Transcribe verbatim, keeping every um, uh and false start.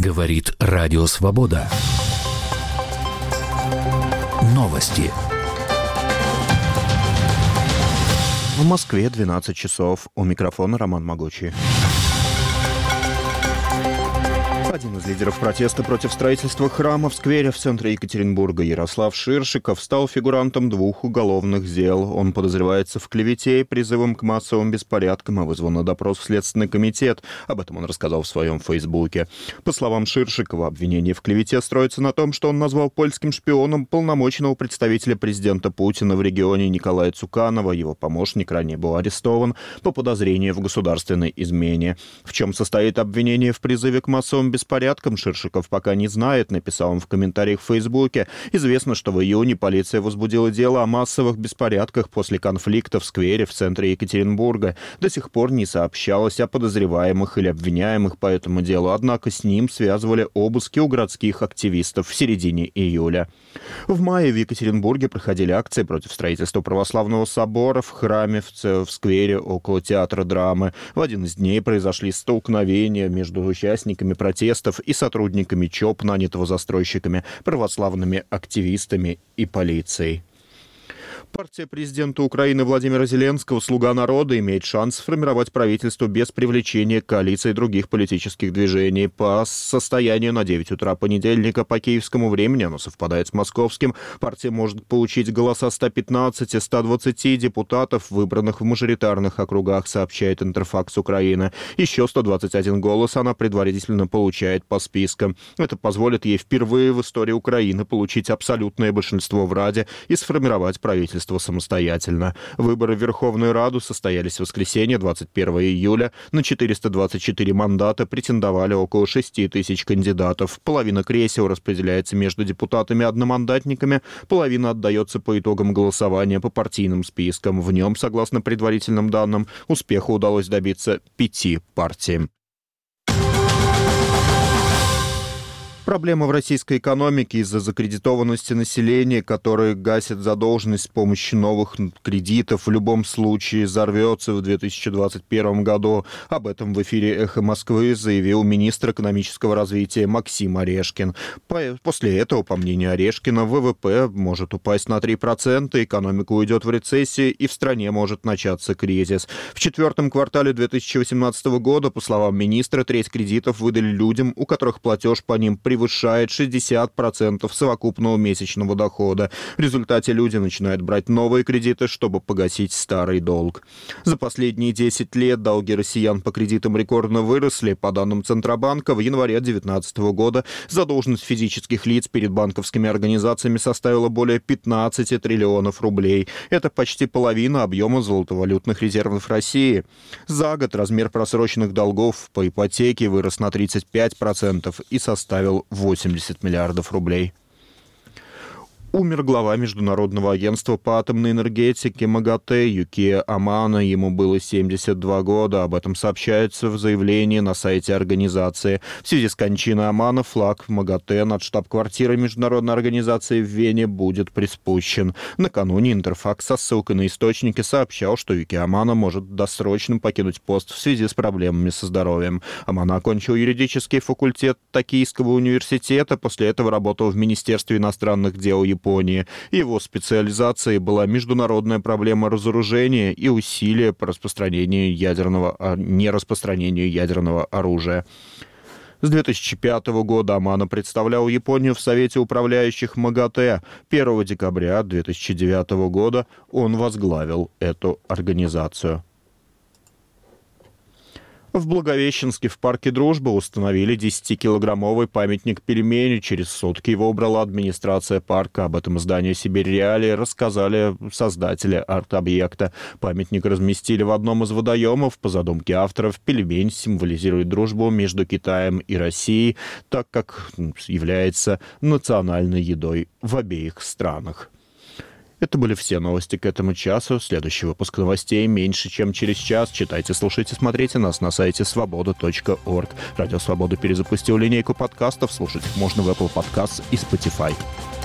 Говорит Радио Свобода. Новости. В Москве двенадцать часов. У микрофона Роман Могучий. Один из лидеров протеста против строительства храма в сквере в центре Екатеринбурга Ярослав Ширшиков стал фигурантом двух уголовных дел. Он подозревается в клевете и призывом к массовым беспорядкам и вызван на допрос в Следственный комитет. Об этом он рассказал в своем фейсбуке. По словам Ширшикова, обвинение в клевете строится на том, что он назвал польским шпионом полномоченного представителя президента Путина в регионе Николая Цуканова. Его помощник ранее был арестован по подозрению в государственной измене. В чем состоит обвинение в призыве к массовым беспорядкам? Беспорядком Ширшиков пока не знает, написал он в комментариях в Фейсбуке. Известно, что в июне полиция возбудила дело о массовых беспорядках после конфликта в сквере в центре Екатеринбурга. До сих пор не сообщалось о подозреваемых или обвиняемых по этому делу, однако с ним связывали обыски у городских активистов в середине июля. В мае в Екатеринбурге проходили акции против строительства православного собора в храме в, в сквере около театра драмы. В один из дней произошли столкновения между участниками протеста и сотрудниками ЧОП, нанятого застройщиками, православными активистами и полицией. Партия президента Украины Владимира Зеленского «Слуга народа» имеет шанс сформировать правительство без привлечения коалиции других политических движений. По состоянию на девять утра понедельника по киевскому времени, оно совпадает с московским, партия может получить голоса ста пятнадцати - ста двадцати депутатов, выбранных в мажоритарных округах, сообщает Интерфакс Украина. Еще сто двадцать один голос она предварительно получает по спискам. Это позволит ей впервые в истории Украины получить абсолютное большинство в Раде и сформировать правительство самостоятельно. Выборы в Верховную Раду состоялись в воскресенье, двадцать первого июля. На четыреста двадцать четыре мандата претендовали около шести тысяч кандидатов. Половина кресел распределяется между депутатами-одномандатниками, половина отдается по итогам голосования по партийным спискам. В нем, согласно предварительным данным, успеха удалось добиться пяти партиям. Проблема в российской экономике из-за закредитованности населения, которое гасит задолженность с помощью новых кредитов, в любом случае взорвется в две тысячи двадцать первом году. Об этом в эфире «Эхо Москвы» заявил министр экономического развития Максим Орешкин. После этого, по мнению Орешкина, ВВП может упасть на три процента, экономика уйдет в рецессию и в стране может начаться кризис. В четвертом квартале две тысячи восемнадцатого года, по словам министра, треть кредитов выдали людям, у которых платеж по ним превышает шестьдесят процентов совокупного месячного дохода. В результате люди начинают брать новые кредиты, чтобы погасить старый долг. За последние десять лет долги россиян по кредитам рекордно выросли. По данным Центробанка, в январе две тысячи девятнадцатого года задолженность физических лиц перед банковскими организациями составила более пятнадцати триллионов рублей. Это почти половина объема золотовалютных резервов России. За год размер просроченных долгов по ипотеке вырос на тридцать пять процентов и составил восемьдесят миллиардов рублей. Умер глава Международного агентства по атомной энергетике МАГАТЭ Юкия Амано. Ему было семьдесят два года. Об этом сообщается в заявлении на сайте организации. В связи с кончиной Амано флаг МАГАТЭ над штаб-квартирой Международной организации в Вене будет приспущен. Накануне Интерфакс со ссылкой на источники сообщал, что Юкия Амано может досрочно покинуть пост в связи с проблемами со здоровьем. Амано окончил юридический факультет Токийского университета. После этого работал в Министерстве иностранных дел Японии. Японии. Его специализацией была международная проблема разоружения и усилия по распространению ядерного, нераспространению ядерного оружия. С две тысячи пятого года Амано представлял Японию в Совете управляющих МАГАТЭ. первого декабря две тысячи девятого года он возглавил эту организацию. В Благовещенске в парке «Дружба» установили десятикилограммовый памятник пельмени. Через сутки его убрала администрация парка. Об этом изданию «Сибирь Реалии» рассказали создатели арт-объекта. Памятник разместили в одном из водоемов. По задумке авторов, пельмень символизирует дружбу между Китаем и Россией, так как является национальной едой в обеих странах. Это были все новости к этому часу. Следующий выпуск новостей меньше, чем через час. Читайте, слушайте, смотрите нас на сайте свобода точка орг. Радио Свобода перезапустил линейку подкастов. Слушать их можно в Apple Podcasts и Spotify.